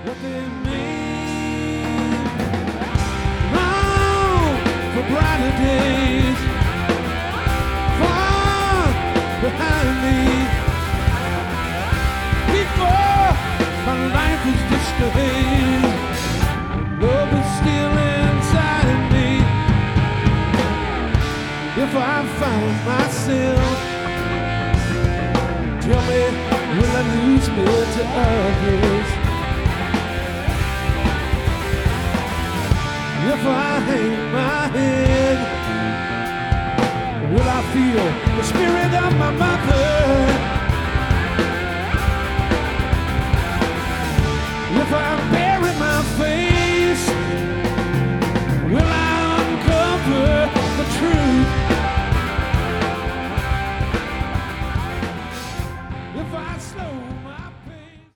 what they mean. Long for brighter days, far behind me. Before my life was just a haze, love is still inside me. If I find myself, tell me, will I lose me to others? If I hang my head, will I feel the spirit of my mother?